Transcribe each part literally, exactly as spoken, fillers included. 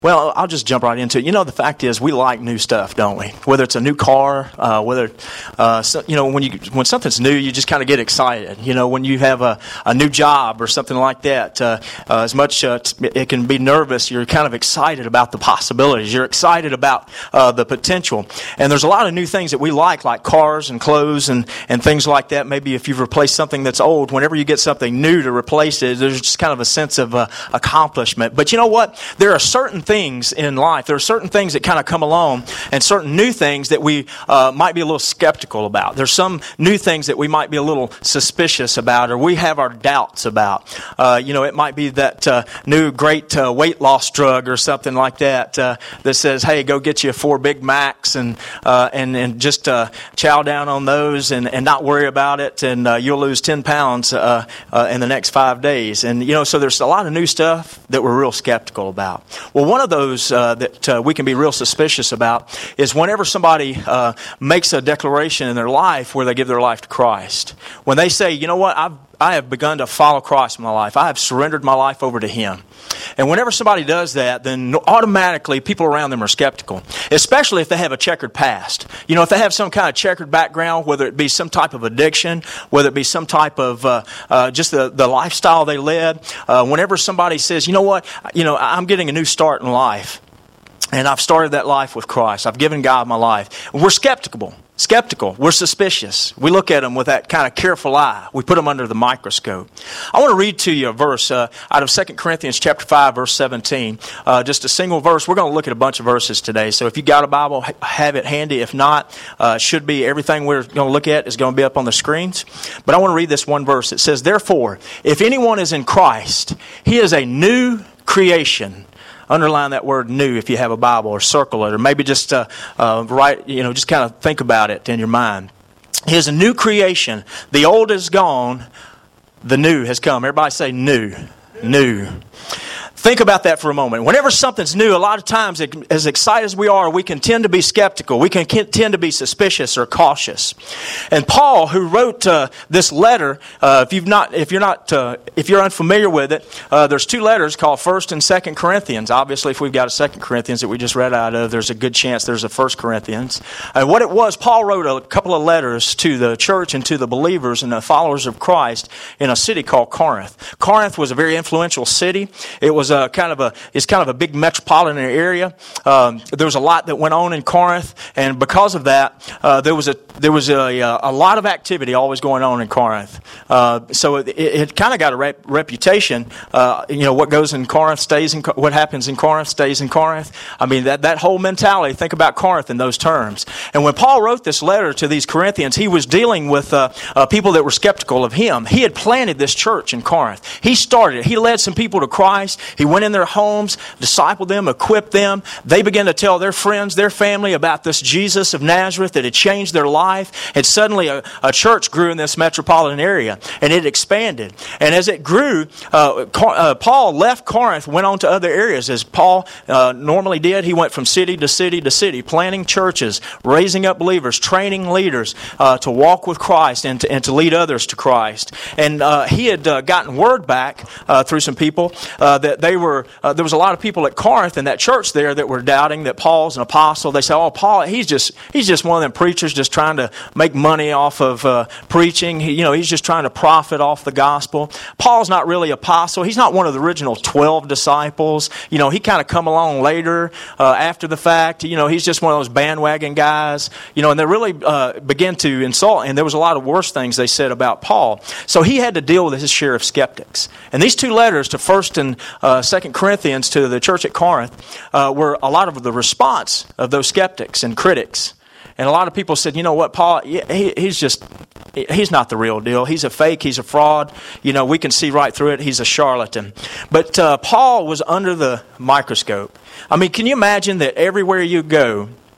Well, I'll just jump right into it. You know, the fact is, we like new stuff, don't we? Whether it's a new car, uh, whether, uh, so, you know, when you when something's new, you just kind of get excited. You know, when you have a, a new job or something like that, uh, uh, as much uh, it can be nervous, you're kind of excited about the possibilities. You're excited about uh, the potential. And there's a lot of new things that we like, like cars and clothes and, and things like that. Maybe if you've replaced something that's old, whenever you get something new to replace it, there's just kind of a sense of uh, accomplishment. But you know what? There are certain things in life, there are certain things that kind of come along and certain new things that we uh, might be a little skeptical about. There's some new things that we might be a little suspicious about, or we have our doubts about. Uh, you know, it might be that uh, new great uh, weight loss drug or something like that uh, that says, hey, go get you four Big Macs and uh, and, and just uh, chow down on those and, and not worry about it, and uh, you'll lose ten pounds uh, uh, in the next five days. And, you know, so there's a lot of new stuff that we're real skeptical about. Well, one of those Uh, that uh, we can be real suspicious about is whenever somebody uh, makes a declaration in their life where they give their life to Christ. When they say, you know what, I've, I have begun to follow Christ in my life. I have surrendered my life over to Him. And whenever somebody does that, then automatically people around them are skeptical, especially if they have a checkered past. You know, if they have some kind of checkered background, whether it be some type of addiction, whether it be some type of uh, uh, just the, the lifestyle they led. Uh, whenever somebody says, you know what, you know, I'm getting a new start in life, and I've started that life with Christ. I've given God my life. We're skeptical. Skeptical. We're suspicious. We look at them with that kind of careful eye. We put them under the microscope. I want to read to you a verse uh, out of Second Corinthians chapter five, verse seventeen. Uh, just a single verse. We're going to look at a bunch of verses today. So if you got a Bible, have it handy. If not, uh, it should be everything we're going to look at is going to be up on the screens. But I want to read this one verse. It says, therefore, if anyone is in Christ, he is a new creation. Underline that word new if you have a Bible, or circle it, or maybe just uh, uh, write, you know, just kind of think about it in your mind. He is a new creation. The old is gone. The new has come. Everybody say new. New. Think about that for a moment. Whenever something's new, a lot of times, as excited as we are, we can tend to be skeptical. We can tend to be suspicious or cautious. And Paul, who wrote uh, this letter, uh, if you've not, if you're not, uh, if you're unfamiliar with it, uh, there's two letters called First and Second Corinthians. Obviously, if we've got a Second Corinthians that we just read out of, there's a good chance there's a First Corinthians. And what it was, Paul wrote a couple of letters to the church and to the believers and the followers of Christ in a city called Corinth. Corinth was a very influential city. It was Uh, kind of a it's kind of a big metropolitan area. Um, there was a lot that went on in Corinth, and because of that, uh, there was a there was a, a lot of activity always going on in Corinth. Uh, so it, it kind of got a rep, reputation. Uh, you know, what goes in Corinth stays in what happens in Corinth stays in Corinth. I mean, that that whole mentality. Think about Corinth in those terms. And when Paul wrote this letter to these Corinthians, he was dealing with uh, uh, people that were skeptical of him. He had planted this church in Corinth. He started it. He led some people to Christ. He went in their homes, discipled them, equipped them. They began to tell their friends, their family about this Jesus of Nazareth that had changed their life. And suddenly a, a church grew in this metropolitan area, and it expanded. And as it grew, uh, uh, Paul left Corinth, went on to other areas. As Paul uh, normally did, he went from city to city to city, planting churches, raising up believers, training leaders uh, to walk with Christ and to, and to lead others to Christ. And uh, he had uh, gotten word back uh, through some people uh, that they were Uh, there was a lot of people at Corinth in that church there that were doubting that Paul's an apostle. They said, "Oh, Paul, he's just he's just one of them preachers, just trying to make money off of uh, preaching. He, you know, he's just trying to profit off the gospel. Paul's not really apostle. He's not one of the original twelve disciples. You know, he kind of come along later uh, after the fact. You know, he's just one of those bandwagon guys. You know, and they really uh, began to insult. And there was a lot of worse things they said about Paul. So he had to deal with his share of skeptics. And these two letters to First and uh, Second Corinthians to the church at Corinth uh, were a lot of the response of those skeptics and critics. And a lot of people said, you know what, Paul, he, he's just, he's not the real deal. He's a fake. He's a fraud. You know, we can see right through it. He's a charlatan. But uh, Paul was under the microscope. I mean, can you imagine that everywhere you go,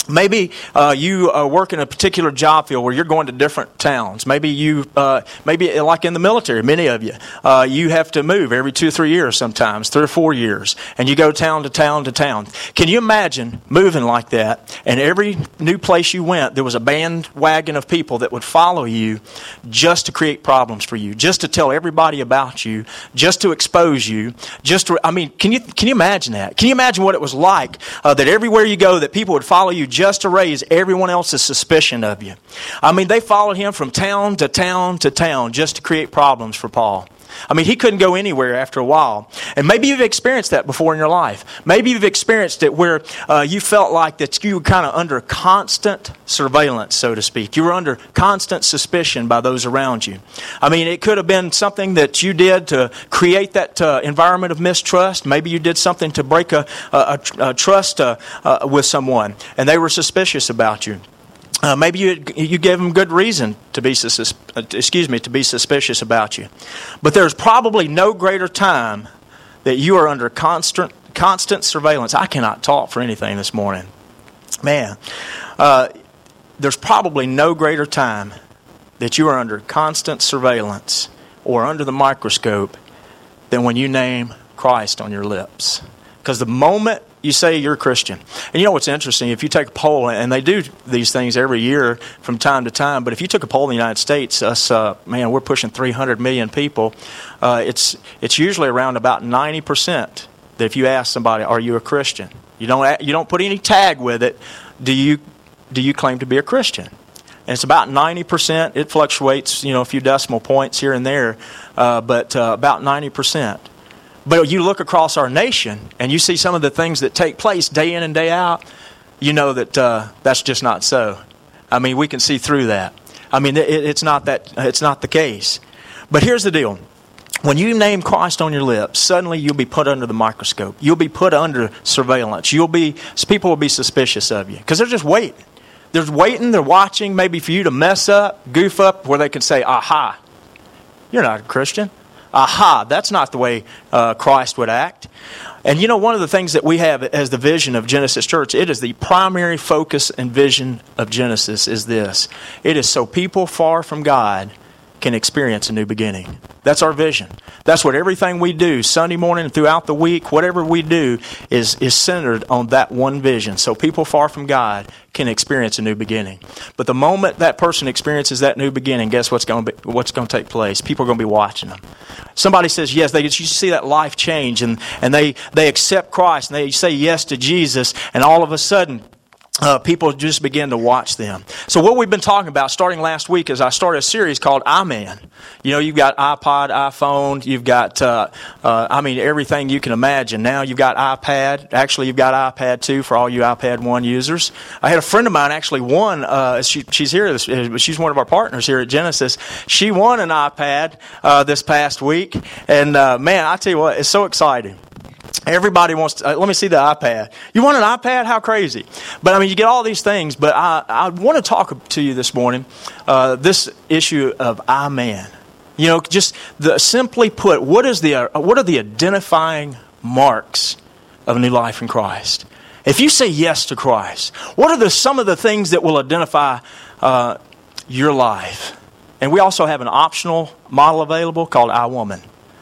Maybe uh, you uh, work in a particular job field where you're going to different towns. Maybe you, uh, maybe like in the military, many of you, uh, you have to move every two or three years sometimes, three or four years, and you go town to town to town. Can you imagine moving like that, and every new place you went, there was a bandwagon of people that would follow you just to create problems for you, just to tell everybody about you, just to expose you, just to, I mean, can you, can you imagine that? Can you imagine what it was like uh, that everywhere you go, that people would follow you just to raise everyone else's suspicion of you? I mean, they followed him from town to town to town just to create problems for Paul. I mean, he couldn't go anywhere after a while. And maybe you've experienced that before in your life. Maybe you've experienced it where uh, you felt like that you were kind of under constant surveillance, so to speak. You were under constant suspicion by those around you. I mean, it could have been something that you did to create that uh, environment of mistrust. Maybe you did something to break a, a, a, a trust uh, uh, with someone, and they were suspicious about you. Uh, maybe you you gave them good reason to be sus- excuse me to be suspicious about you, but there's probably no greater time that you are under constant constant surveillance. I cannot talk for anything this morning, man. Uh, there's probably no greater time that you are under constant surveillance or under the microscope than when you name Christ on your lips, because the moment you say you're a Christian. And you know what's interesting? If you take a poll, and they do these things every year from time to time, but if you took a poll in the United States, us, uh, man, we're pushing three hundred million people. Uh, it's it's usually around about ninety percent that if you ask somebody, are you a Christian? You don't you don't put any tag with it. Do you do you claim to be a Christian? And it's about ninety percent. It fluctuates, you know, a few decimal points here and there, uh, but uh, about ninety percent. But you look across our nation and you see some of the things that take place day in and day out, you know that uh, that's just not so. I mean, we can see through that. I mean, it, it's not that it's not the case. But here's the deal. When you name Christ on your lips, suddenly you'll be put under the microscope. You'll be put under surveillance. You'll be people will be suspicious of you because they're just waiting. They're waiting, they're watching maybe for you to mess up, goof up, where they can say, aha, you're not a Christian. Aha, that's not the way uh, Christ would act. And you know, one of the things that we have as the vision of Genesis Church, it is the primary focus and vision of Genesis is this. It is so people far from God can experience a new beginning. That's our vision. That's what everything we do, Sunday morning and throughout the week, whatever we do is, is centered on that one vision. So people far from God can experience a new beginning. But the moment that person experiences that new beginning, guess what's going to be, what's going to take place? People are going to be watching them. Somebody says yes, they you see that life change, and, and they, they accept Christ, and they say yes to Jesus, and all of a sudden, Uh, people just begin to watch them. So what we've been talking about starting last week is I started a series called iMan. You know, you've got iPod, iPhone, you've got, uh, uh, I mean, everything you can imagine. Now you've got iPad. Actually, you've got iPad two for all you iPad one users. I had a friend of mine actually won, uh, she, she's here, she's one of our partners here at Genesis. She won an iPad uh, this past week. And uh, man, I tell you what, it's so exciting. Everybody wants to, uh, let me see the iPad. You want an iPad? How crazy. But I mean, you get all these things, but I, I want to talk to you this morning, uh, this issue of iMan. You know, just the, simply put, what is the, uh, what are the identifying marks of a new life in Christ? If you say yes to Christ, what are the, some of the things that will identify uh, your life? And we also have an optional model available called iWoman.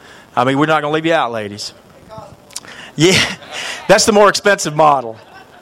I mean, we're not going to leave you out, ladies. Yeah, that's the more expensive model.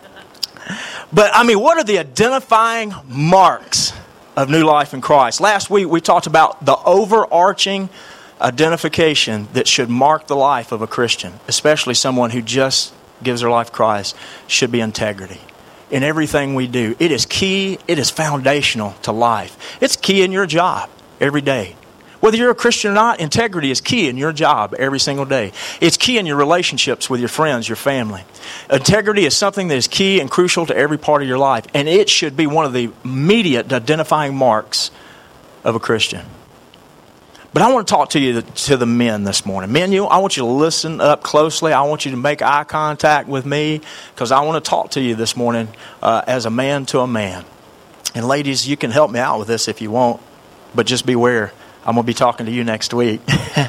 But, I mean, what are the identifying marks of new life in Christ? Last week, we talked about the overarching identification that should mark the life of a Christian, especially someone who just gives their life to Christ, should be integrity. In everything we do, it is key, it is foundational to life. It's key in your job every day. Whether you're a Christian or not, integrity is key in your job every single day. It's key in your relationships with your friends, your family. Integrity is something that is key and crucial to every part of your life, and it should be one of the immediate identifying marks of a Christian. But I want to talk to you to the men this morning. Men, you, I want you to listen up closely. I want you to make eye contact with me because I want to talk to you this morning uh, as a man to a man. And ladies, you can help me out with this if you want, but just beware. I'm going to be talking to you next week.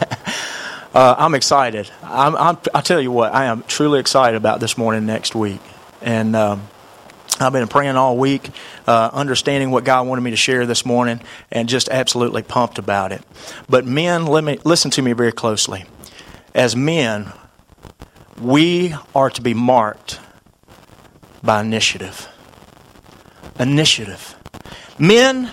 uh, I'm excited. I'm, I'm, I'll tell you what, I am truly excited about this morning next week. And um, I've been praying all week, uh, understanding what God wanted me to share this morning, and just absolutely pumped about it. But men, let me listen to me very closely. As men, we are to be marked by initiative. Initiative. Men,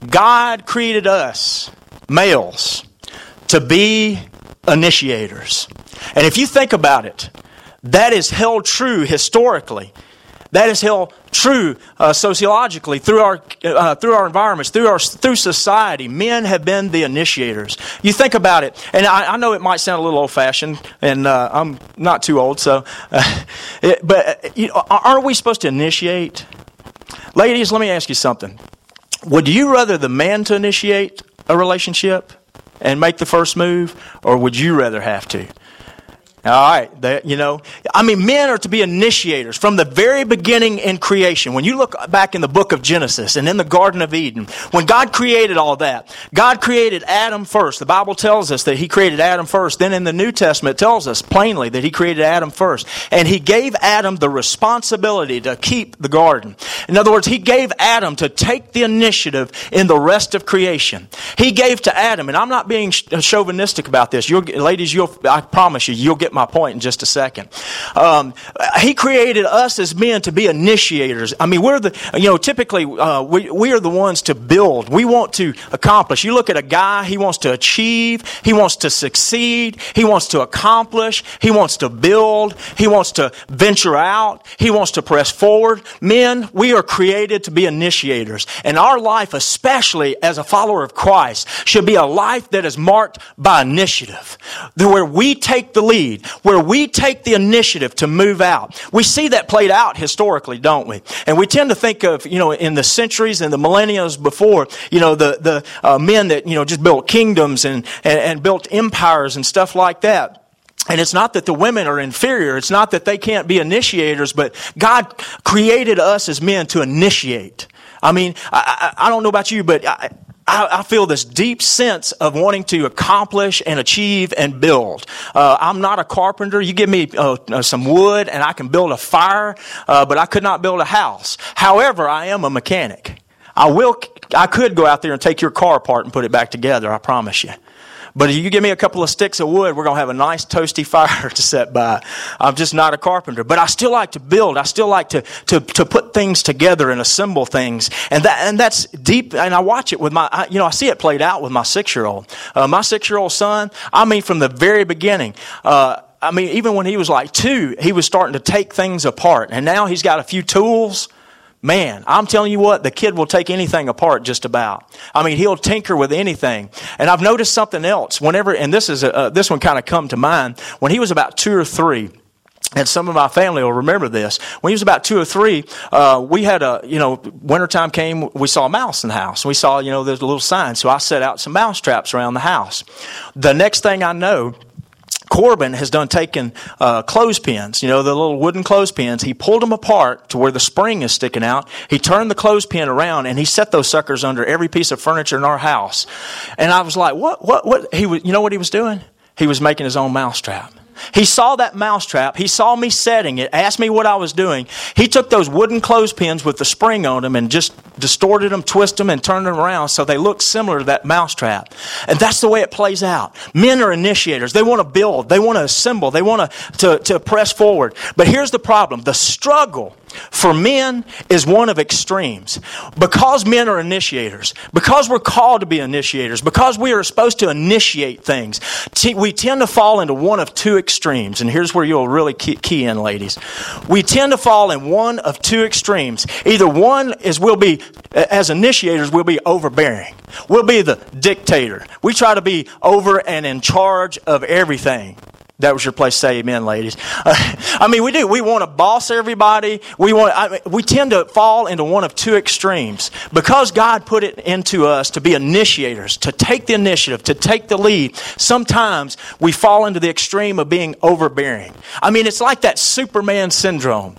God created us, males, to be initiators. And if you think about it, that is held true historically. That is held true uh, sociologically through our uh, through our environments, through our through society. Men have been the initiators. You think about it, and I, I know it might sound a little old-fashioned, and uh, I'm not too old, so. Uh, it, but uh, you know, aren't we supposed to initiate? Ladies, let me ask you something. Would you rather the man to initiate a relationship and make the first move, or would you rather have to? All right, that, you know, I mean, men are to be initiators from the very beginning in creation. When you look back in the book of Genesis and in the Garden of Eden, when God created all that, God created Adam first. The Bible tells us that He created Adam first. Then in the New Testament, it tells us plainly that He created Adam first. And He gave Adam the responsibility to keep the garden. In other words, He gave Adam to take the initiative in the rest of creation. He gave to Adam, and I'm not being chauvinistic about this. You'll, ladies, you'll, I promise you, you'll get my point in just a second. Um, he created us as men to be initiators. I mean, we're the, you know, typically uh, we, we are the ones to build. We want to accomplish. You look at a guy, he wants to achieve, he wants to succeed, he wants to accomplish, he wants to build, he wants to venture out, he wants to press forward. Men, we are created to be initiators. And our life, especially as a follower of Christ, should be a life that is marked by initiative, where we take the lead, where we take the initiative to move out. We see that played out historically, don't we? And we tend to think of, you know, in the centuries and the millennia before, you know, the, the uh, men that, you know, just built kingdoms and, and, and built empires and stuff like that. And it's not that the women are inferior. It's not that they can't be initiators, but God created us as men to initiate. I mean, I, I, I don't know about you, but I, I feel this deep sense of wanting to accomplish and achieve and build. Uh, I'm not a carpenter. You give me uh, uh, some wood and I can build a fire, uh, but I could not build a house. However, I am a mechanic. I will. I could go out there and take your car apart and put it back together, I promise you. But if you give me a couple of sticks of wood, we're going to have a nice toasty fire to set by. I'm just not a carpenter. But I still like to build. I still like to, to, to put things together and assemble things. And that and that's deep. And I watch it with my, I, you know, I see it played out with my six-year-old. Uh, my six-year-old son, I mean, from the very beginning, uh, I mean, even when he was like two, he was starting to take things apart. And now he's got a few tools. Man, I'm telling you what, the kid will take anything apart just about. I mean, he'll tinker with anything. And I've noticed something else. Whenever, and this is a, uh, this one kind of come to mind, when he was about two or three, and some of my family will remember this. When he was about two or three, uh, we had a, you know, wintertime came, we saw a mouse in the house. We saw, you know, there's a little sign. So I set out some mouse traps around the house. The next thing I know, Corbin has done taken uh, clothespins, you know, the little wooden clothespins. He pulled them apart to where the spring is sticking out. He turned the clothespin around and he set those suckers under every piece of furniture in our house. And I was like, what, what, what? He was, you know what he was doing? He was making his own mousetrap. He saw that mousetrap. He saw me setting it, asked me what I was doing. He took those wooden clothespins with the spring on them and just distorted them, twisted them, and turned them around so they look similar to that mousetrap. And that's the way it plays out. Men are initiators. They want to build. They want to assemble. They want to, to, to press forward. But here's the problem. The struggle for men is one of extremes. Because men are initiators, because we're called to be initiators, because we are supposed to initiate things, t- we tend to fall into one of two extremes. And here's where you'll really key, key in, ladies. We tend to fall in one of two extremes. Either one is we'll be, as initiators, we'll be overbearing. We'll be the dictator. We try to be over and in charge of everything. That was your place to say amen, ladies. Uh, I mean, we do. We want to boss everybody. We want. I mean, we tend to fall into one of two extremes. Because God put it into us to be initiators, to take the initiative, to take the lead, sometimes we fall into the extreme of being overbearing. I mean, it's like that Superman syndrome.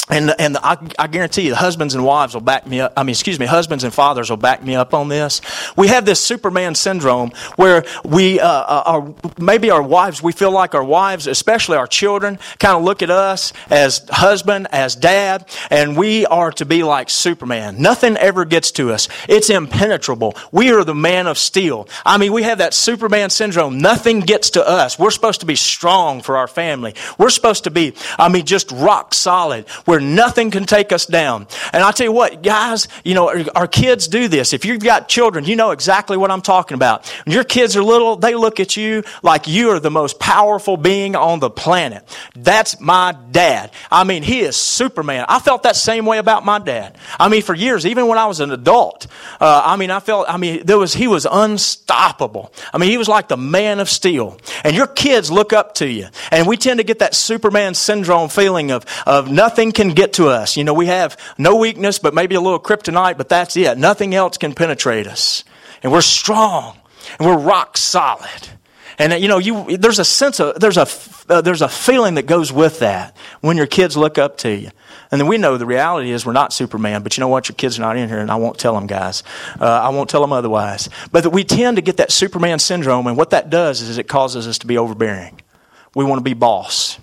And and I, I guarantee you, the husbands and wives will back me up. I mean, excuse me, husbands and fathers will back me up on this. We have this Superman syndrome where we, uh, our, maybe our wives, we feel like our wives, especially our children, kind of look at us as husband, as dad, and we are to be like Superman. Nothing ever gets to us. It's impenetrable. We are the man of steel. I mean, we have that Superman syndrome. Nothing gets to us. We're supposed to be strong for our family. We're supposed to be, I mean, just rock solid. Where nothing can take us down. And I'll tell you what, guys, you know, our, our kids do this. If you've got children, you know exactly what I'm talking about. When your kids are little, they look at you like you are the most powerful being on the planet. That's my dad. I mean, he is Superman. I felt that same way about my dad. I mean, for years, even when I was an adult, uh, I mean, I felt, I mean, there was, he was unstoppable. I mean, he was like the man of steel. And your kids look up to you. And we tend to get that Superman syndrome feeling of, of nothing can get to us. You know, we have no weakness, but maybe a little kryptonite, but that's it. Nothing else can penetrate us. And we're strong. And we're rock solid. And, you know, you there's a sense of, there's a, uh, there's a feeling that goes with that when your kids look up to you. And then we know the reality is we're not Superman, but you know what? Your kids are not in here, and I won't tell them, guys. Uh, I won't tell them otherwise. But that we tend to get that Superman syndrome, and what that does is it causes us to be overbearing. We want to be boss.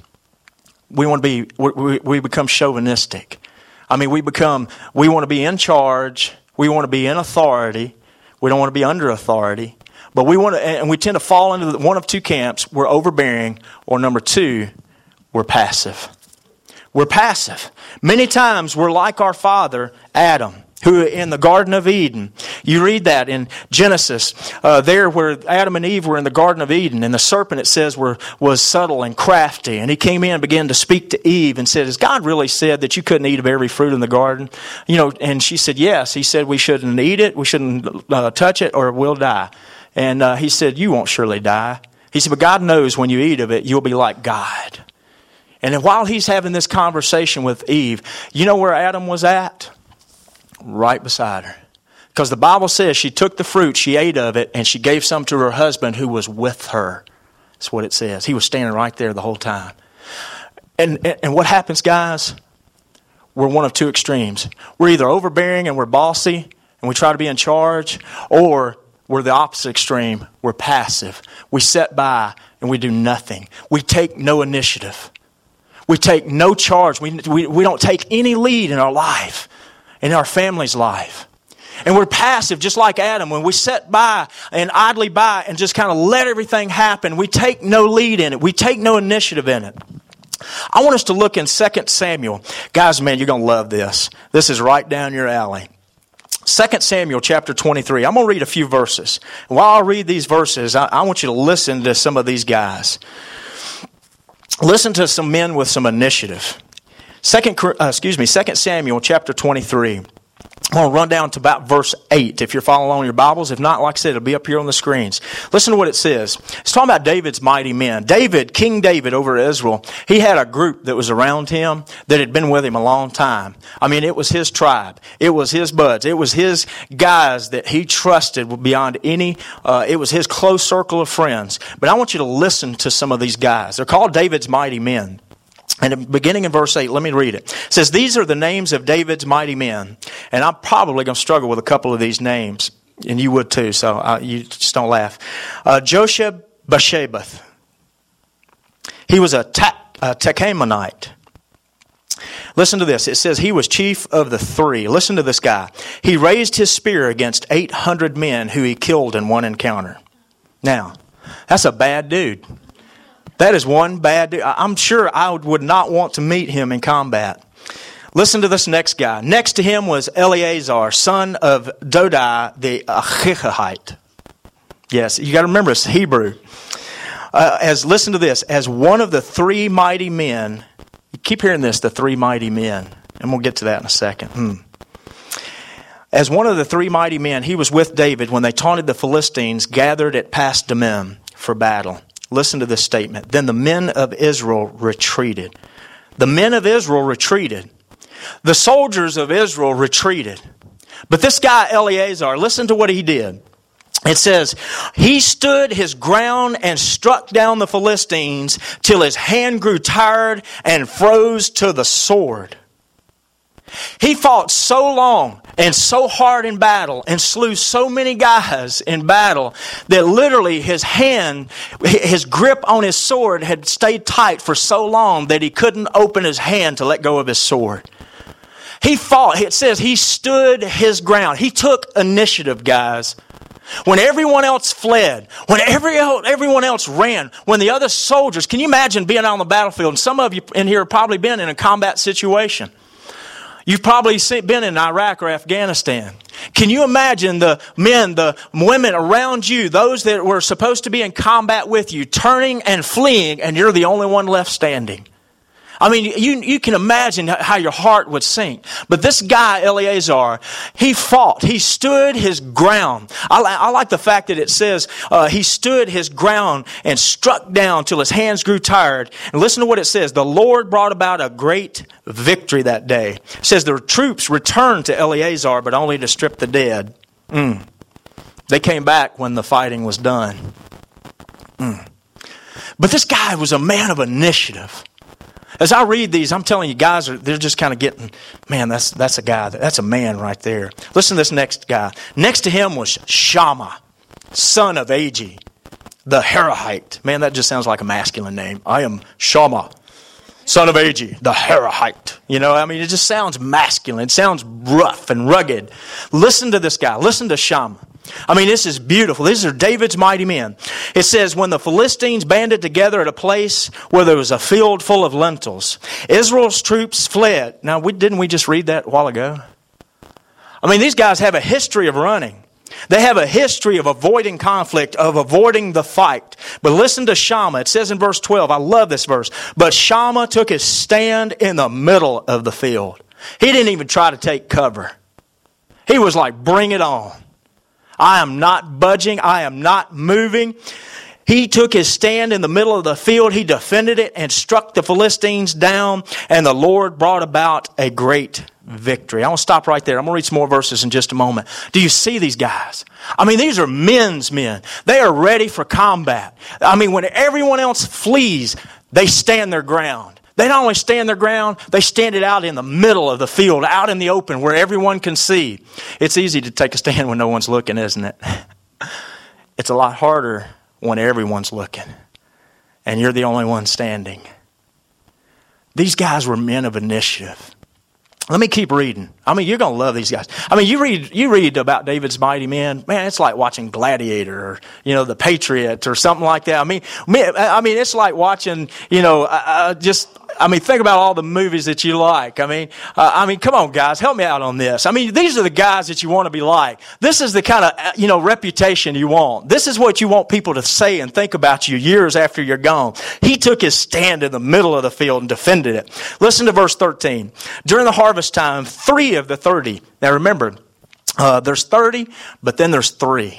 We want to be, we, we become chauvinistic. I mean, we become, we want to be in charge. We want to be in authority. We don't want to be under authority. But we want to, and we tend to fall into one of two camps. We're overbearing, or number two, we're passive. We're passive. Many times we're like our father, Adam, who in the Garden of Eden, you read that in Genesis, uh, there where Adam and Eve were in the Garden of Eden, and the serpent, it says, were was subtle and crafty, and he came in and began to speak to Eve and said, has God really said that you couldn't eat of every fruit in the garden? You know, and she said, yes. He said we shouldn't eat it, we shouldn't uh, touch it, or we'll die. And uh, he said, you won't surely die. He said, but God knows when you eat of it, you'll be like God. And then while he's having this conversation with Eve, you know where Adam was at? Right beside her. Because the Bible says she took the fruit, she ate of it, and she gave some to her husband who was with her. That's what it says. He was standing right there the whole time. And, and, and what happens, guys? We're one of two extremes. We're either overbearing and we're bossy, and we try to be in charge, or we're the opposite extreme. We're passive. We sit by and we do nothing. We take no initiative. We take no charge. We, we, we don't take any lead in our life. In our family's life. And we're passive, just like Adam. When we sit by and idly by and just kind of let everything happen, we take no lead in it. We take no initiative in it. I want us to look in Second Samuel. Guys, man, you're going to love this. This is right down your alley. Second Samuel chapter twenty-three. I'm going to read a few verses. And while I read these verses, I, I want you to listen to some of these guys. Listen to some men with some initiative. Second, uh, excuse me, Second Samuel chapter twenty-three. I'm going to run down to about verse eight if you're following along in your Bibles. If not, like I said, it'll be up here on the screens. Listen to what it says. It's talking about David's mighty men. David, King David over Israel, he had a group that was around him that had been with him a long time. I mean, it was his tribe. It was his buds. It was his guys that he trusted beyond any, uh, it was his close circle of friends. But I want you to listen to some of these guys. They're called David's mighty men. And beginning in verse eight, let me read it. It says, these are the names of David's mighty men. And I'm probably going to struggle with a couple of these names. And you would too, so uh, you just don't laugh. Uh, Josheb Bashebath. He was a, ta- a Techamonite. Listen to this. It says he was chief of the three. Listen to this guy. He raised his spear against eight hundred men who he killed in one encounter. Now, that's a bad dude. That is one bad dude. I'm sure I would not want to meet him in combat. Listen to this next guy. Next to him was Eleazar, son of Dodai, the Ahihite. Yes, you got to remember it's Hebrew. Uh, as listen to this. As one of the three mighty men, you keep hearing this, the three mighty men. And we'll get to that in a second. Hmm. As one of the three mighty men, he was with David when they taunted the Philistines gathered at Pas-dammim for battle. Listen to this statement. Then the men of Israel retreated. The men of Israel retreated. The soldiers of Israel retreated. But this guy Eleazar, listen to what he did. It says, he stood his ground and struck down the Philistines till his hand grew tired and froze to the sword. He fought so long and so hard in battle and slew so many guys in battle that literally his hand, his grip on his sword had stayed tight for so long that he couldn't open his hand to let go of his sword. He fought. It says he stood his ground. He took initiative, guys. When everyone else fled, when every, everyone else ran, when the other soldiers, can you imagine being out on the battlefield? And some of you in here have probably been in a combat situation. You've probably been in Iraq or Afghanistan. Can you imagine the men, the women around you, those that were supposed to be in combat with you, turning and fleeing, and you're the only one left standing? I mean, you you can imagine how your heart would sink. But this guy, Eleazar, he fought. He stood his ground. I, I like the fact that it says uh, he stood his ground and struck down till his hands grew tired. And listen to what it says. The Lord brought about a great victory that day. It says the troops returned to Eleazar, but only to strip the dead. Mm. They came back when the fighting was done. Mm. But this guy was a man of initiative. As I read these, I'm telling you, guys, are they're just kind of getting, man, that's that's a guy, that's a man right there. Listen to this next guy. Next to him was Shammah, son of Agi, the Herahite. Man, that just sounds like a masculine name. I am Shammah, son of Agi, the Herahite. You know, I mean, it just sounds masculine. It sounds rough and rugged. Listen to this guy. Listen to Shammah. I mean, this is beautiful. These are David's mighty men. It says, when the Philistines banded together at a place where there was a field full of lentils, Israel's troops fled. Now, we, didn't we just read that a while ago? I mean, these guys have a history of running. They have a history of avoiding conflict, of avoiding the fight. But listen to Shammah. It says in verse twelve, I love this verse. But Shammah took his stand in the middle of the field. He didn't even try to take cover. He was like, bring it on. I am not budging. I am not moving. He took his stand in the middle of the field. He defended it and struck the Philistines down. And the Lord brought about a great victory. I want to stop right there. I'm going to read some more verses in just a moment. Do you see these guys? I mean, these are men's men. They are ready for combat. I mean, when everyone else flees, they stand their ground. They not only stand their ground, they stand it out in the middle of the field, out in the open where everyone can see. It's easy to take a stand when no one's looking, isn't it? It's a lot harder when everyone's looking and you're the only one standing. These guys were men of initiative. Let me keep reading. I mean, you're going to love these guys. I mean, you read you read about David's mighty men. Man, it's like watching Gladiator or, you know, The Patriot or something like that. I mean, I mean, it's like watching, you know, uh, just, I mean, think about all the movies that you like. I mean, uh, I mean, come on, guys, help me out on this. I mean, these are the guys that you want to be like. This is the kind of, you know, reputation you want. This is what you want people to say and think about you years after you're gone. He took his stand in the middle of the field and defended it. Listen to verse thirteen. During the harvest time, three of the thirty. Now remember, uh, there's thirty, but then there's three.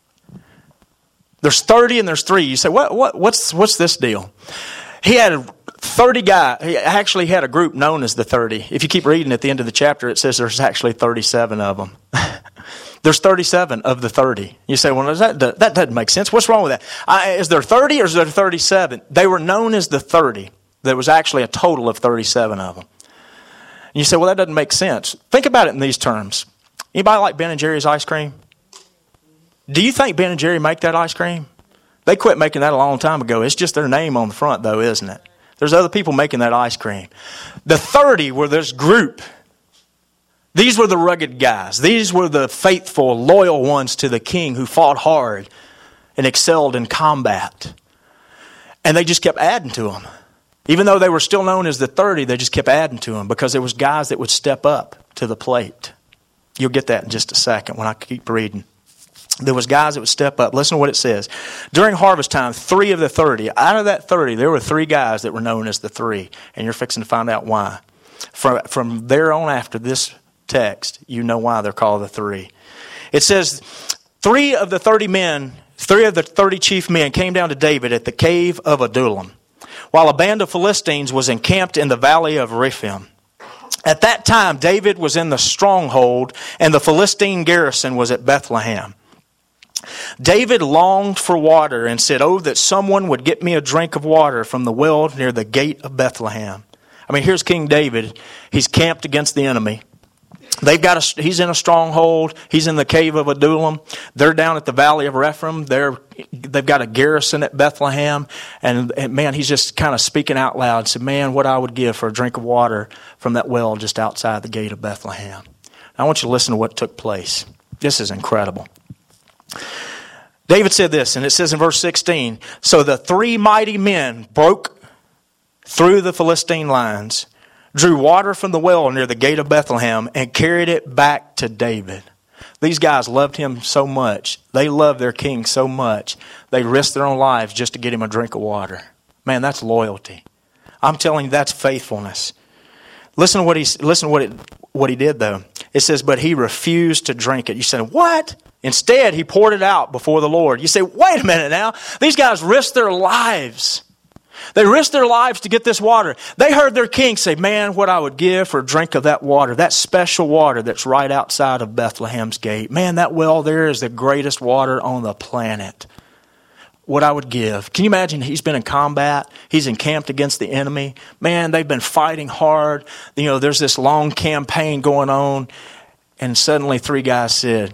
There's thirty and there's three. You say, what, what, what's, what's this deal? He had thirty guys. He actually had a group known as the thirty. If you keep reading at the end of the chapter, it says there's actually thirty-seven of them. There's thirty-seven of the thirty. You say, well, that, that doesn't make sense. What's wrong with that? Uh, is there thirty or is there thirty-seven? They were known as the thirty. There was actually a total of thirty-seven of them. And you say, well, that doesn't make sense. Think about it in these terms. Anybody like Ben and Jerry's ice cream? Do you think Ben and Jerry make that ice cream? They quit making that a long time ago. It's just their name on the front, though, isn't it? There's other people making that ice cream. The thirty were this group. These were the rugged guys. These were the faithful, loyal ones to the king who fought hard and excelled in combat. And they just kept adding to them. Even though they were still known as the thirty, they just kept adding to them because there was guys that would step up to the plate. You'll get that in just a second when I keep reading. There was guys that would step up. Listen to what it says. During harvest time, three of the thirty, out of that thirty, there were three guys that were known as the three. And you're fixing to find out why. From, from there on after this text, you know why they're called the three. It says, three of the thirty men, three of the thirty chief men came down to David at the cave of Adullam, while a band of Philistines was encamped in the valley of Rephaim. At that time, David was in the stronghold, and the Philistine garrison was at Bethlehem. David longed for water and said, oh, that someone would get me a drink of water from the well near the gate of Bethlehem. I mean, here's King David. He's camped against the enemy. They've got a, he's in a stronghold. He's in the cave of Adullam. They're down at the valley of Rephaim. They're, they've got a garrison at Bethlehem. And, and man, he's just kind of speaking out loud. Said, man, what I would give for a drink of water from that well just outside the gate of Bethlehem. Now, I want you to listen to what took place. This is incredible. David said this, and it says in verse sixteen, so the three mighty men broke through the Philistine lines, drew water from the well near the gate of Bethlehem, and carried it back to David. These guys loved him so much. They loved their king so much. They risked their own lives just to get him a drink of water. Man, that's loyalty. I'm telling you, that's faithfulness. Listen to what he listen to what it what he did though. It says, but he refused to drink it. You said, what? Instead, he poured it out before the Lord. You say, wait a minute now. These guys risked their lives. They risked their lives to get this water. They heard their king say, man, what I would give for a drink of that water, that special water that's right outside of Bethlehem's gate. Man, that well there is the greatest water on the planet. What I would give. Can you imagine he's been in combat? He's encamped against the enemy. Man, they've been fighting hard. You know, there's this long campaign going on. And suddenly three guys said,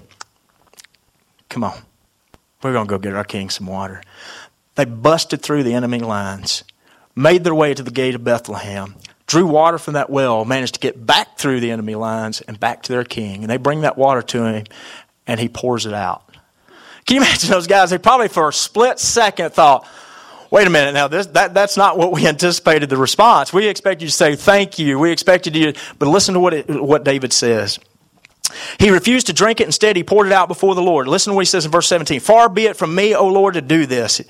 come on, we're going to go get our king some water. They busted through the enemy lines, made their way to the gate of Bethlehem, drew water from that well, managed to get back through the enemy lines and back to their king. And they bring that water to him, and he pours it out. Can you imagine those guys? They probably for a split second thought, wait a minute, now this, that, that's not what we anticipated the response. We expect you to say thank you. We expected you to, but listen to what it, what David says. He refused to drink it. Instead, he poured it out before the Lord. Listen to what he says in verse seventeen. Far be it from me, O Lord, to do this.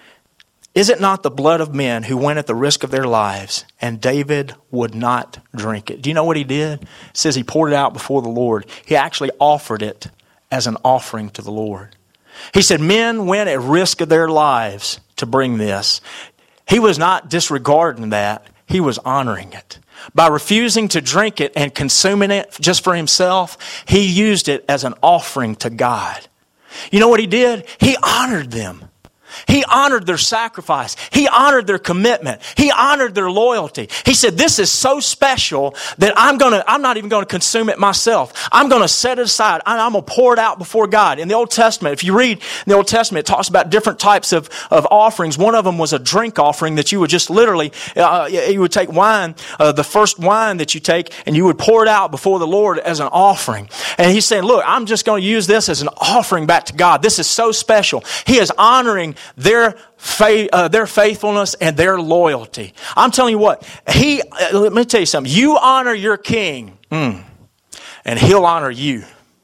Is it not the blood of men who went at the risk of their lives? And David would not drink it. Do you know what he did? It says he poured it out before the Lord. He actually offered it as an offering to the Lord. He said men went at risk of their lives to bring this. He was not disregarding that. He was honoring it. By refusing to drink it and consuming it just for himself, he used it as an offering to God. You know what he did? He honored them. He honored their sacrifice. He honored their commitment. He honored their loyalty. He said, this is so special that I'm going to, I'm not even going to consume it myself. I'm going to set it aside. I'm going to pour it out before God. In the Old Testament, if you read the Old Testament, it talks about different types of, of offerings. One of them was a drink offering that you would just literally, uh, you would take wine, uh, the first wine that you take, and you would pour it out before the Lord as an offering. And he's saying, look, I'm just going to use this as an offering back to God. This is so special. He is honoring their faith, uh, their faithfulness and their loyalty. I'm telling you what, he. Uh, let me tell you something. You honor your king, mm, and he'll honor you.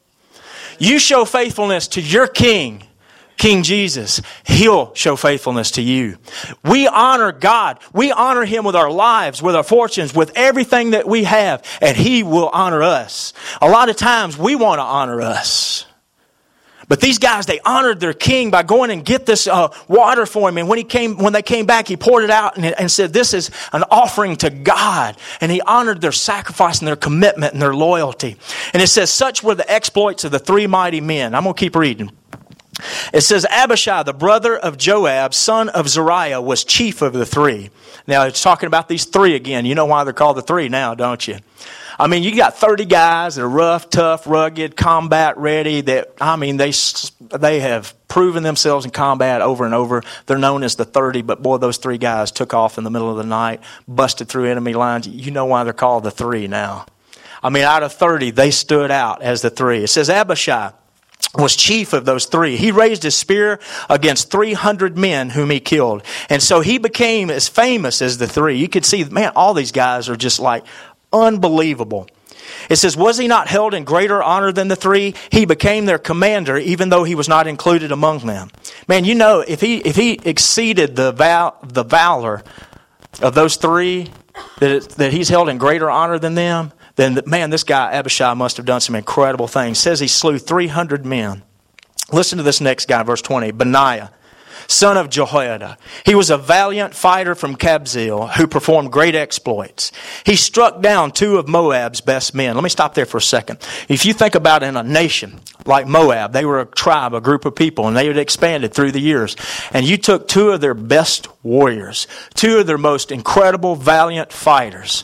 You show faithfulness to your king, King Jesus. He'll show faithfulness to you. We honor God. We honor him with our lives, with our fortunes, with everything that we have, and he will honor us. A lot of times we want to honor us. But these guys, they honored their king by going and get this uh, water for him. And when he came, when they came back, he poured it out and, and said, this is an offering to God. And he honored their sacrifice and their commitment and their loyalty. And it says, such were the exploits of the three mighty men. I'm going to keep reading. It says, Abishai, the brother of Joab, son of Zeruiah, was chief of the three. Now, it's talking about these three again. You know why they're called the three now, don't you? I mean, you got thirty guys that are rough, tough, rugged, combat ready. That I mean, they they have proven themselves in combat over and over. They're known as the thirty, but boy, those three guys took off in the middle of the night, busted through enemy lines. You know why they're called the three now. I mean, out of thirty, they stood out as the three. It says Abishai was chief of those three. He raised his spear against three hundred men whom he killed. And so he became as famous as the three. You could see, man, all these guys are just like unbelievable. It says, was he not held in greater honor than the three? He became their commander, even though he was not included among them. Man, you know, if he if he exceeded the val, the valor of those three, that it, that he's held in greater honor than them, then, man, this guy, Abishai, must have done some incredible things. It says he slew three hundred men. Listen to this next guy, verse twenty. Benaiah, son of Jehoiada. He was a valiant fighter from Kabzeel who performed great exploits. He struck down two of Moab's best men. Let me stop there for a second. If you think about in a nation like Moab, they were a tribe, a group of people, and they had expanded through the years. And you took two of their best warriors, two of their most incredible, valiant fighters.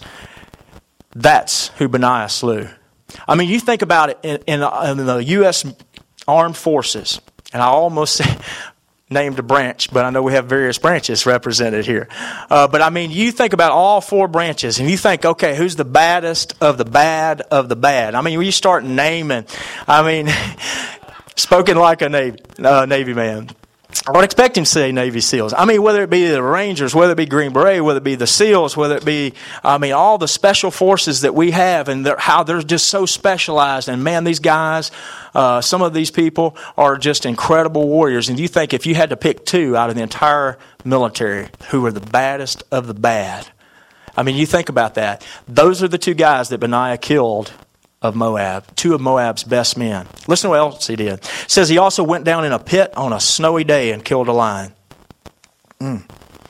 That's who Benaiah slew. I mean, you think about it in, in, in the U S Armed Forces, and I almost named a branch, but I know we have various branches represented here. Uh, but I mean, you think about all four branches, and you think, okay, who's the baddest of the bad of the bad? I mean, when you start naming, I mean, spoken like a Navy, uh, Navy man. I would expect him to say Navy SEALs. I mean, whether it be the Rangers, whether it be Green Beret, whether it be the SEALs, whether it be, I mean, all the special forces that we have and they're, how they're just so specialized. And man, these guys, uh, some of these people are just incredible warriors. And you think if you had to pick two out of the entire military who are the baddest of the bad, I mean, you think about that. Those are the two guys that Benaiah killed of Moab, two of Moab's best men. Listen to what else he did. It says he also went down in a pit on a snowy day and killed a lion. Mm.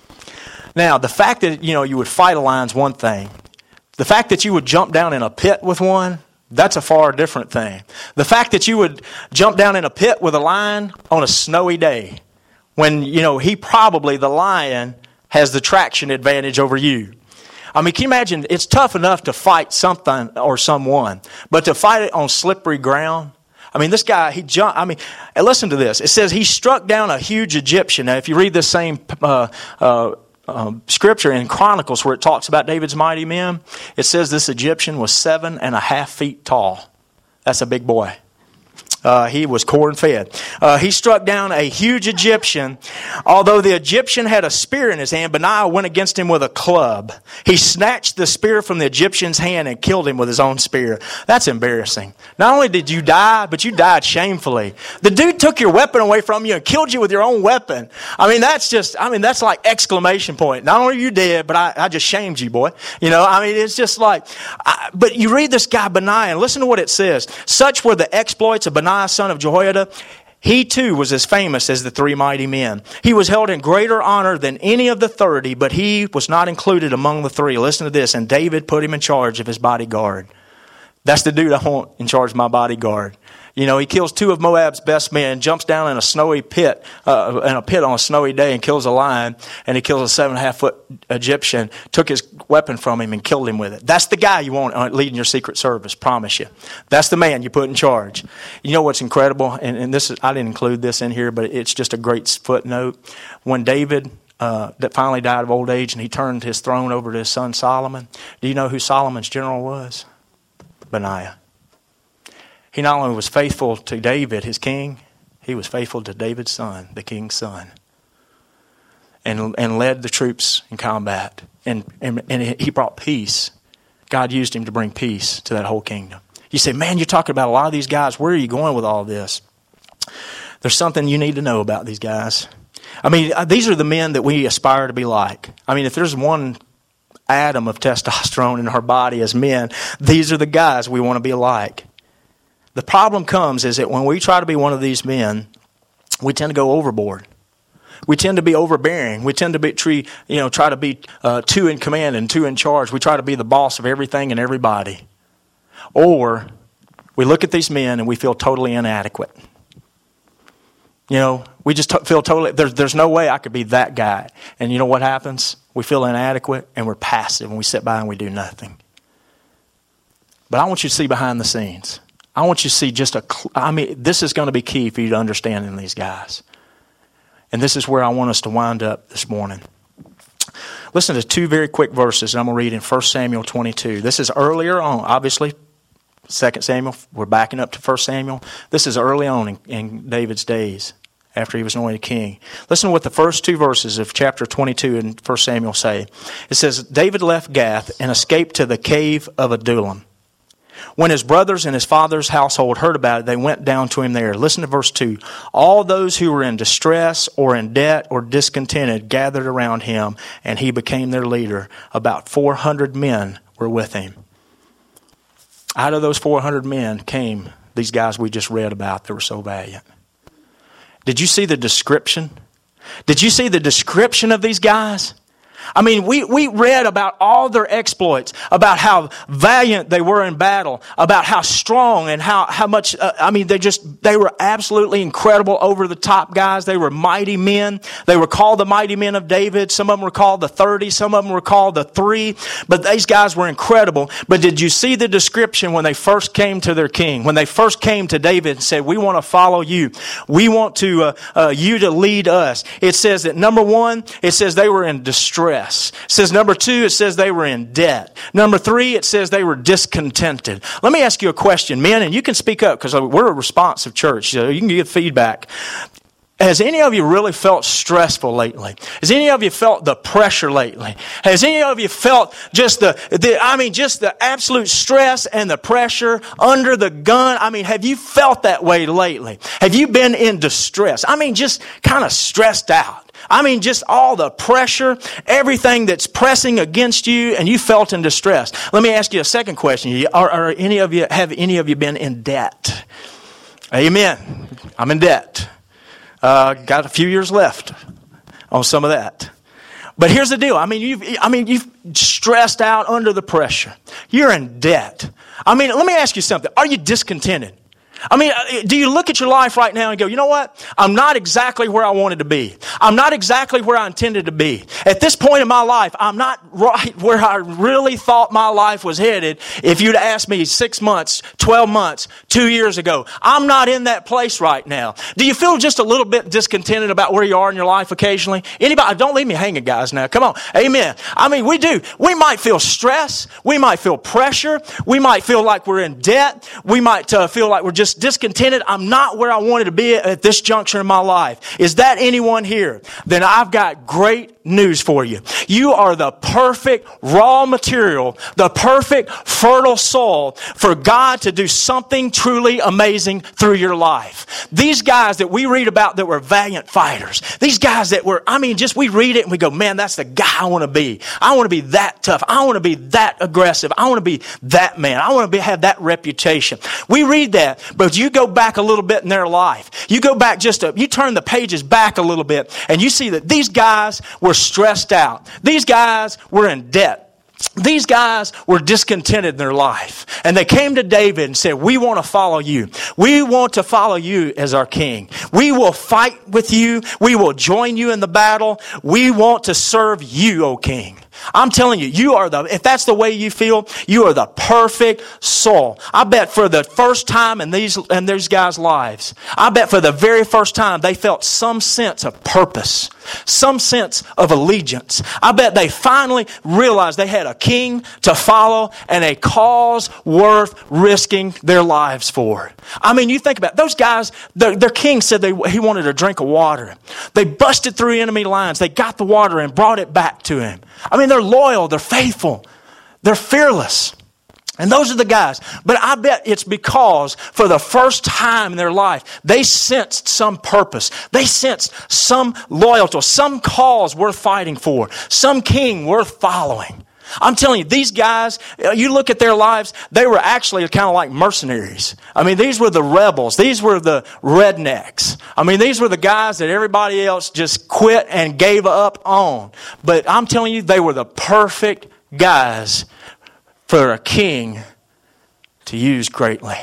Now, the fact that, you know, you would fight a lion's one thing. The fact that you would jump down in a pit with one, that's a far different thing. The fact that you would jump down in a pit with a lion on a snowy day, when, you know, he probably, the lion, has the traction advantage over you. I mean, can you imagine, it's tough enough to fight something or someone, but to fight it on slippery ground? I mean, this guy, he jumped, I mean, and listen to this. It says he struck down a huge Egyptian. Now, if you read this same uh, uh, uh, scripture in Chronicles where it talks about David's mighty men, it says this Egyptian was seven and a half feet tall. That's a big boy. Uh, he was corn-fed. Uh, he struck down a huge Egyptian. Although the Egyptian had a spear in his hand, Benaiah went against him with a club. He snatched the spear from the Egyptian's hand and killed him with his own spear. That's embarrassing. Not only did you die, but you died shamefully. The dude took your weapon away from you and killed you with your own weapon. I mean, that's just, I mean, that's like exclamation point. Not only are you dead, but I, I just shamed you, boy. You know, I mean, it's just like, I, but you read this guy Benaiah and listen to what it says. Such were the exploits of Benaiah, son of Jehoiada. He too was as famous as the three mighty men. He was held in greater honor than any of the thirty, but he was not included among the three. Listen to this. And David put him in charge of his bodyguard. That's the dude I want in charge of my bodyguard. You know, he kills two of Moab's best men, jumps down in a snowy pit, uh, in a pit on a snowy day and kills a lion, and he kills a seven and a half foot Egyptian, took his weapon from him and killed him with it. That's the guy you want leading your Secret Service, promise you. That's the man you put in charge. You know what's incredible, and, and this is, I didn't include this in here, but it's just a great footnote. When David uh, that finally died of old age and he turned his throne over to his son Solomon, do you know who Solomon's general was? Benaiah. He not only was faithful to David, his king, he was faithful to David's son, the king's son, and and led the troops in combat. And, and, and he brought peace. God used him to bring peace to that whole kingdom. You say, man, you're talking about a lot of these guys. Where are you going with all this? There's something you need to know about these guys. I mean, these are the men that we aspire to be like. I mean, if there's one atom of testosterone in our body as men, these are the guys we want to be like. The problem comes is that when we try to be one of these men, we tend to go overboard. We tend to be overbearing. We tend to be, tree, you know, try to be uh, two in command and two in charge. We try to be the boss of everything and everybody. Or we look at these men and we feel totally inadequate. You know, we just t- feel totally, there's, there's no way I could be that guy. And you know what happens? We feel inadequate and we're passive and we sit by and we do nothing. But I want you to see behind the scenes. I want you to see just a, I mean, this is going to be key for you to understanding these guys. And this is where I want us to wind up this morning. Listen to two very quick verses I'm going to read in First Samuel twenty-two. This is earlier on, obviously, Second Samuel. We're backing up to First Samuel. This is early on in, in David's days after he was anointed king. Listen to what the first two verses of chapter twenty-two in First Samuel say. It says, David left Gath and escaped to the cave of Adullam. When his brothers and his father's household heard about it, they went down to him there. Listen to verse two. All those who were in distress or in debt or discontented gathered around him, and he became their leader. About four hundred men were with him. Out of those four hundred men came these guys we just read about that were so valiant. Did you see the description? Did you see the description of these guys? I mean, we, we read about all their exploits, about how valiant they were in battle, about how strong and how, how much, uh, I mean, they just, they were absolutely incredible, over the top guys. They were mighty men. They were called the mighty men of David. Some of them were called the thirty. Some of them were called the three. But these guys were incredible. But did you see the description when they first came to their king? When they first came to David and said, we want to follow you. We want to, uh, uh, you to lead us. It says that number one, it says they were in distress. It says number two, it says they were in debt. Number three, it says they were discontented. Let me ask you a question, men, and you can speak up because we're a responsive church, so you can give feedback. Has any of you really felt stressful lately? Has any of you felt the pressure lately? Has any of you felt just the, the, I mean, just the absolute stress and the pressure under the gun? I mean, have you felt that way lately? Have you been in distress? I mean, just kind of stressed out. I mean, just all the pressure, everything that's pressing against you, and you felt in distress. Let me ask you a second question. Are, are any of you, have any of you been in debt? Amen. I'm in debt. Uh, got a few years left on some of that. But here's the deal. I mean, you've, I mean, you've stressed out under the pressure. You're in debt. I mean, let me ask you something. Are you discontented? I mean, do you look at your life right now and go, you know what? I'm not exactly where I wanted to be. I'm not exactly where I intended to be. At this point in my life, I'm not right where I really thought my life was headed. If you'd asked me six months, twelve months, two years ago, I'm not in that place right now. Do you feel just a little bit discontented about where you are in your life occasionally? Anybody? Don't leave me hanging, guys, now. Come on. Amen. I mean, we do. We might feel stress. We might feel pressure. We might feel like we're in debt. We might uh, feel like we're just discontented. I'm not where I wanted to be at this juncture in my life. Is that anyone here? Then I've got great news for you. You are the perfect raw material, the perfect fertile soil for God to do something truly amazing through your life. These guys that we read about that were valiant fighters, these guys that were, I mean, just we read it and we go, man, that's the guy I want to be. I want to be that tough. I want to be that aggressive. I want to be that man. I want to be, have that reputation. We read that, but you go back a little bit in their life. You go back just a, you turn the pages back a little bit and you see that these guys were stressed out. These guys were in debt. These guys were discontented in their life. And they came to David and said, we want to follow you. We want to follow you as our king. We will fight with you. We will join you in the battle. We want to serve you, O king. I'm telling you, you are the, if that's the way you feel, you are the perfect soul. I bet for the first time in these, in these guys' lives, I bet for the very first time they felt some sense of purpose, some sense of allegiance. I bet they finally realized they had a king to follow and a cause worth risking their lives for. I mean, you think about it, those guys, their, their king said they, he wanted a drink of water. They busted through enemy lines. They got the water and brought it back to him. I mean, they're loyal, they're faithful, they're fearless. And those are the guys. But I bet it's because for the first time in their life, they sensed some purpose. They sensed some loyalty, some cause worth fighting for, some king worth following. I'm telling you, these guys, you look at their lives, they were actually kind of like mercenaries. I mean, these were the rebels. These were the rednecks. I mean, these were the guys that everybody else just quit and gave up on. But I'm telling you, they were the perfect guys for a king to use greatly.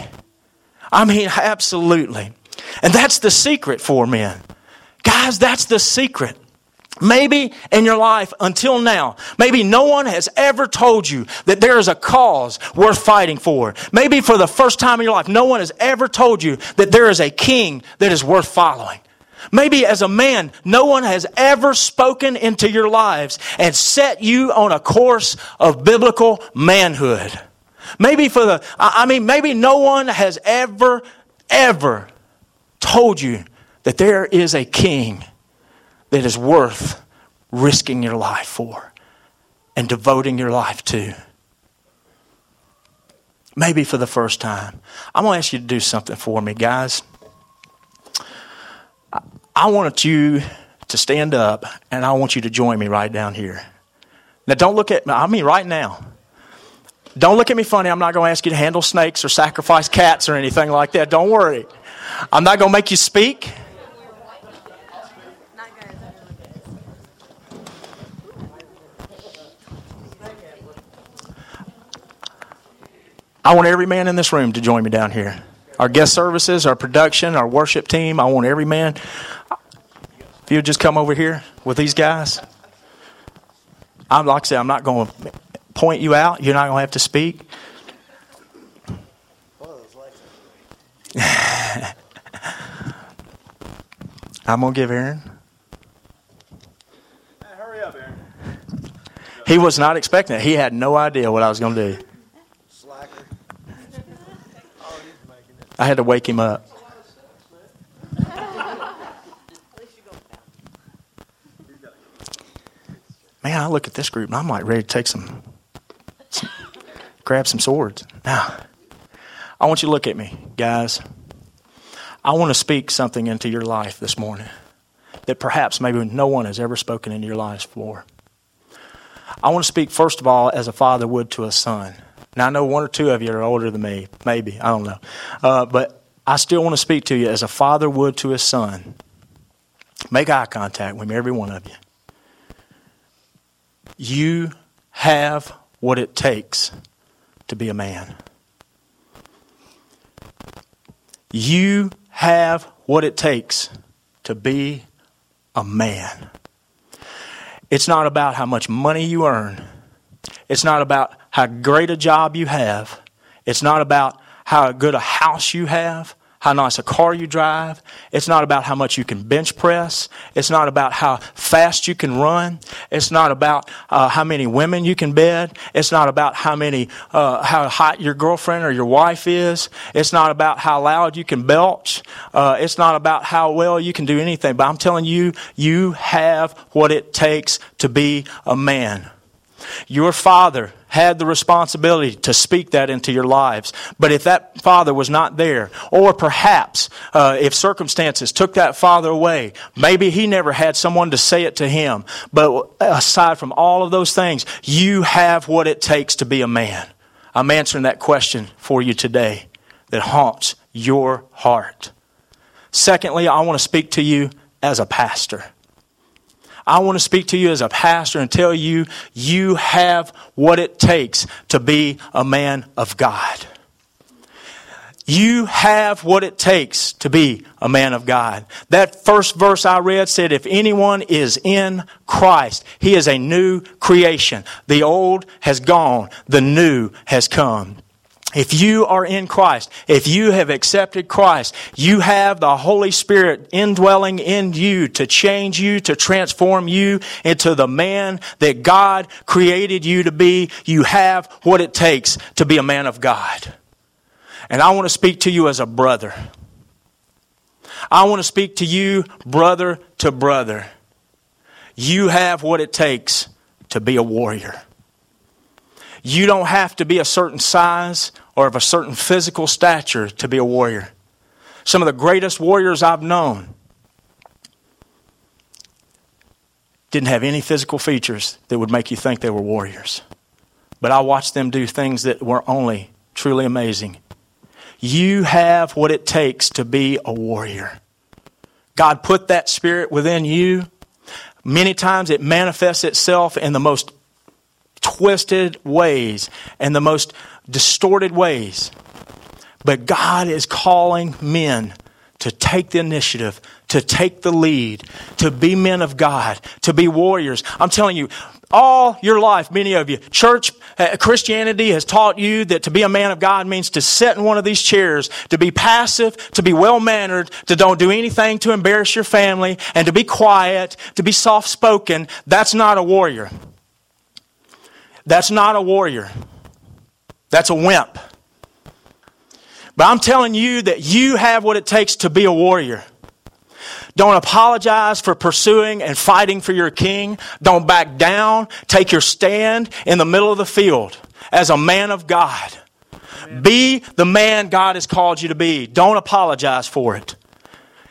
I mean, absolutely. And that's the secret for men. Guys, that's the secret. Maybe in your life until now, maybe no one has ever told you that there is a cause worth fighting for. Maybe for the first time in your life, no one has ever told you that there is a king that is worth following. Maybe as a man, no one has ever spoken into your lives and set you on a course of biblical manhood. Maybe for the, I mean, maybe no one has ever, ever told you that there is a king that is worth risking your life for and devoting your life to. Maybe for the first time. I'm going to ask you to do something for me, guys. I want you to stand up and I want you to join me right down here. Now don't look at me, I mean right now. Don't look at me funny. I'm not going to ask you to handle snakes or sacrifice cats or anything like that. Don't worry. I'm not going to make you speak. I want every man in this room to join me down here. Our guest services, our production, our worship team. I want every man. If you would just come over here with these guys. I'm like I said, I'm not going to point you out. You're not going to have to speak. I'm going to give Aaron. Hey, hurry up, Aaron. He was not expecting it. He had no idea what I was going to do. Slacker. Oh, he's making it. I had to wake him up. Man, I look at this group and I'm like ready to take some, some grab some swords. Now, I want you to look at me, guys. I want to speak something into your life this morning that perhaps maybe no one has ever spoken into your lives before. I want to speak, first of all, as a father would to a son. Now, I know one or two of you are older than me. Maybe. I don't know. Uh, but I still want to speak to you as a father would to his son. Make eye contact with me, every one of you. You have what it takes to be a man. You have what it takes to be a man. It's not about how much money you earn. It's not about how great a job you have. It's not about how good a house you have, how nice a car you drive. It's not about how much you can bench press. It's not about how fast you can run. It's not about uh, how many women you can bed. It's not about how many, uh, how hot your girlfriend or your wife is. It's not about how loud you can belch. Uh, it's not about how well you can do anything. But I'm telling you, you have what it takes to be a man. Your father had the responsibility to speak that into your lives. But if that father was not there, or perhaps uh, if circumstances took that father away, maybe he never had someone to say it to him. But aside from all of those things, you have what it takes to be a man. I'm answering that question for you today that haunts your heart. Secondly, I want to speak to you as a pastor. I want to speak to you as a pastor and tell you, you have what it takes to be a man of God. You have what it takes to be a man of God. That first verse I read said, if anyone is in Christ, he is a new creation. The old has gone, the new has come. If you are in Christ, if you have accepted Christ, you have the Holy Spirit indwelling in you to change you, to transform you into the man that God created you to be. You have what it takes to be a man of God. And I want to speak to you as a brother. I want to speak to you brother to brother. You have what it takes to be a warrior. You don't have to be a certain size or of a certain physical stature to be a warrior. Some of the greatest warriors I've known didn't have any physical features that would make you think they were warriors. But I watched them do things that were only truly amazing. You have what it takes to be a warrior. God put that spirit within you. Many times it manifests itself in the most twisted ways and the most distorted ways. But God is calling men to take the initiative, to take the lead, to be men of God, to be warriors. I'm telling you, all your life, many of you, church, uh, Christianity has taught you that to be a man of God means to sit in one of these chairs, to be passive, to be well-mannered, to don't do anything to embarrass your family, and to be quiet, to be soft-spoken. That's not a warrior. That's not a warrior. That's a wimp. But I'm telling you that you have what it takes to be a warrior. Don't apologize for pursuing and fighting for your king. Don't back down. Take your stand in the middle of the field as a man of God. Amen. Be the man God has called you to be. Don't apologize for it.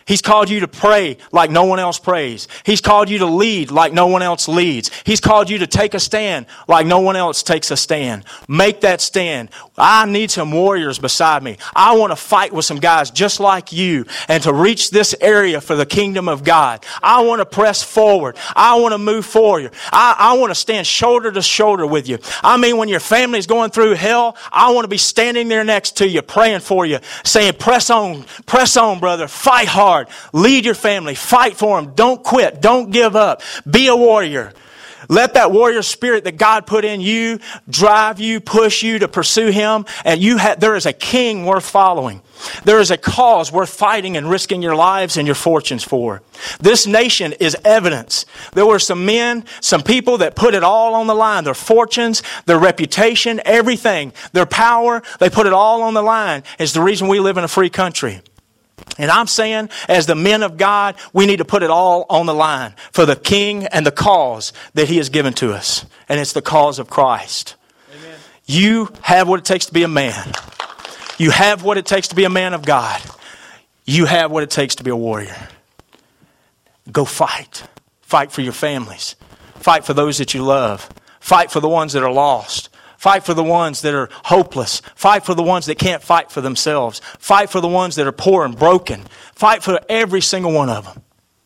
He's called you to pray like no one else prays. He's called you to lead like no one else leads. He's called you to take a stand like no one else takes a stand. Make that stand. I need some warriors beside me. I want to fight with some guys just like you and to reach this area for the kingdom of God. I want to press forward. I want to move forward. I, I want to stand shoulder to shoulder with you. I mean, when your family's going through hell, I want to be standing there next to you, praying for you, saying, press on, press on, brother, fight hard. Lead your family. Fight for them. Don't quit. Don't give up. Be a warrior. Let that warrior spirit that God put in you drive you, push you to pursue Him. And you have, there is a king worth following. There is a cause worth fighting and risking your lives and your fortunes for. This nation is evidence. There were some men, some people that put it all on the line. Their fortunes, their reputation, everything. Their power, they put it all on the line. It's the reason we live in a free country. And I'm saying, as the men of God, we need to put it all on the line for the King and the cause that He has given to us. And it's the cause of Christ. Amen. You have what it takes to be a man. You have what it takes to be a man of God. You have what it takes to be a warrior. Go fight. Fight for your families. Fight for those that you love. Fight for the ones that are lost. Fight for the ones that are hopeless. Fight for the ones that can't fight for themselves. Fight for the ones that are poor and broken. Fight for every single one of them.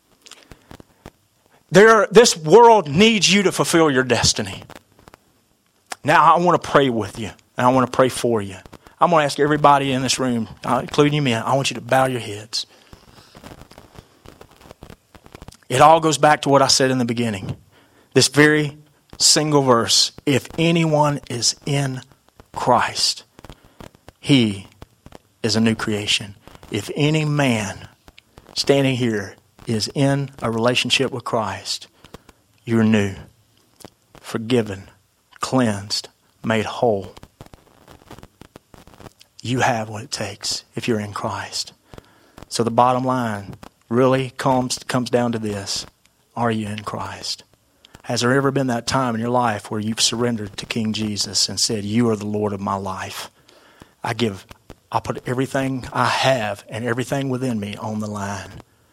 There, this world needs you to fulfill your destiny. Now I want to pray with you, and I want to pray for you. I'm going to ask everybody in this room, including you men, I want you to bow your heads. It all goes back to what I said in the beginning. This very single verse. If anyone is in Christ, he is a new creation. If any man standing here is in a relationship with Christ, you're new, forgiven, cleansed, made whole. You have what it takes if you're in Christ. So the bottom line really comes, comes down to this. Are you in Christ? Has there ever been that time in your life where you've surrendered to King Jesus and said, you are the Lord of my life? I give, I put everything I have and everything within me on the line.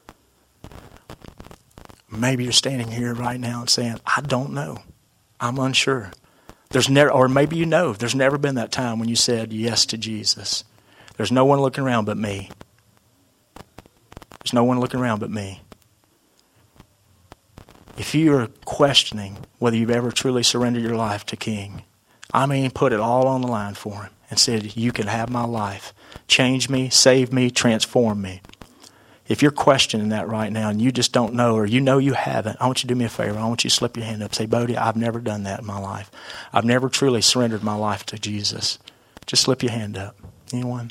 Maybe you're standing here right now and saying, I don't know. I'm unsure. There's never, or maybe you know, there's never been that time when you said yes to Jesus. There's no one looking around but me. There's no one looking around but me. If you are questioning whether you've ever truly surrendered your life to King, I mean, put it all on the line for Him and said, you can have my life. Change me, save me, transform me. If you're questioning that right now and you just don't know, or you know you haven't, I want you to do me a favor. I want you to slip your hand up. Say, Bodie, I've never done that in my life. I've never truly surrendered my life to Jesus. Just slip your hand up. Anyone?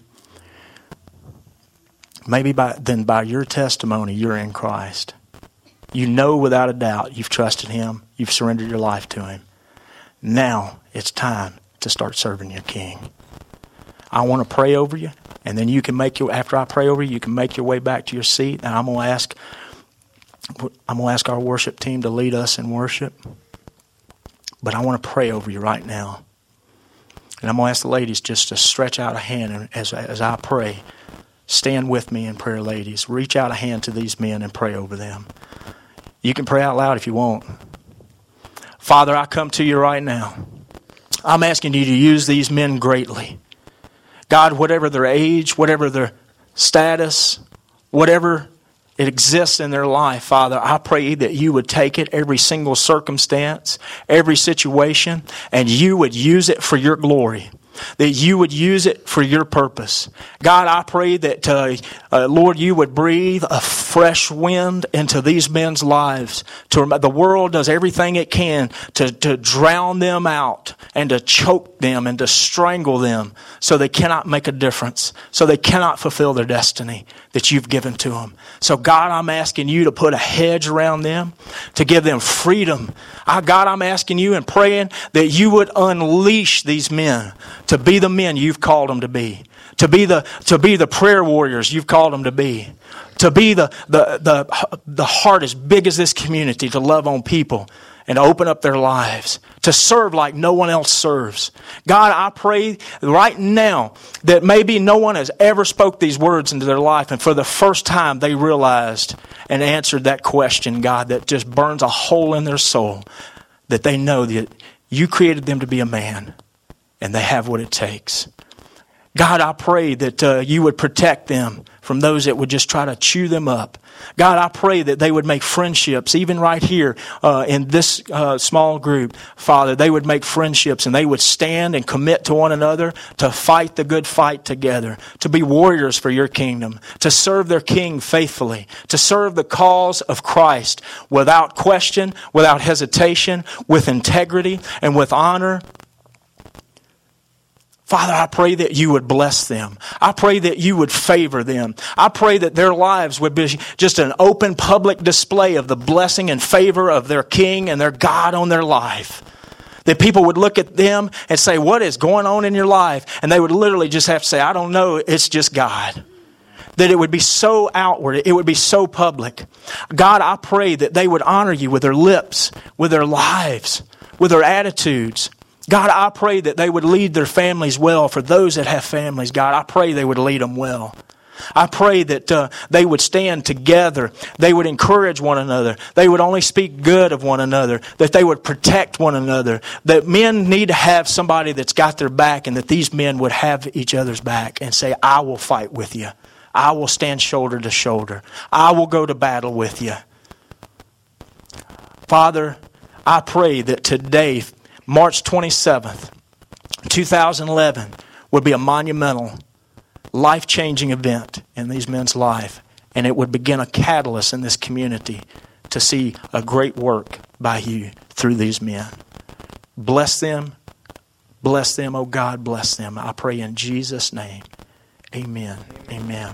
Maybe by then by your testimony, you're in Christ. You know without a doubt you've trusted Him. You've surrendered your life to Him. Now it's time to start serving your King. I want to pray over you, and then you can make your, after I pray over you, you can make your way back to your seat, and I'm going to ask, I'm going to ask our worship team to lead us in worship. But I want to pray over you right now. And I'm going to ask the ladies just to stretch out a hand as, as I pray. Stand with me in prayer, ladies. Reach out a hand to these men and pray over them. You can pray out loud if you want. Father, I come to you right now. I'm asking you to use these men greatly. God, whatever their age, whatever their status, whatever it exists in their life, Father, I pray that you would take it, every single circumstance, every situation, and you would use it for your glory. That you would use it for your purpose. God, I pray that, uh, uh, Lord, you would breathe a fresh wind into these men's lives. To the world does everything it can to, to drown them out and to choke them and to strangle them so they cannot make a difference, so they cannot fulfill their destiny that you've given to them. So, God, I'm asking you to put a hedge around them, to give them freedom. I, God, I'm asking you and praying that you would unleash these men to be the men you've called them to be, to be the to be the prayer warriors you've called them to be, to be the the the the heart as big as this community to love on people and open up their lives to serve like no one else serves. God, I pray right now that maybe no one has ever spoke these words into their life, and for the first time they realized and answered that question, God, that just burns a hole in their soul, that they know that you created them to be a man and they have what it takes. God, I pray that uh, you would protect them from those that would just try to chew them up. God, I pray that they would make friendships, even right here uh, in this uh, small group. Father, they would make friendships and they would stand and commit to one another to fight the good fight together, to be warriors for your kingdom, to serve their King faithfully, to serve the cause of Christ without question, without hesitation, with integrity and with honor. Father, I pray that you would bless them. I pray that you would favor them. I pray that their lives would be just an open public display of the blessing and favor of their King and their God on their life. That people would look at them and say, what is going on in your life? And they would literally just have to say, I don't know, it's just God. That it would be so outward, it would be so public. God, I pray that they would honor you with their lips, with their lives, with their attitudes. God, I pray that they would lead their families well. For those that have families, God, I pray they would lead them well. I pray that uh, they would stand together. They would encourage one another. They would only speak good of one another. That they would protect one another. That men need to have somebody that's got their back, and that these men would have each other's back and say, I will fight with you. I will stand shoulder to shoulder. I will go to battle with you. Father, I pray that today, March twenty-seventh, two thousand eleven, would be a monumental, life-changing event in these men's life. And it would begin a catalyst in this community to see a great work by you through these men. Bless them. Bless them, oh God, bless them. I pray in Jesus' name. Amen. Amen.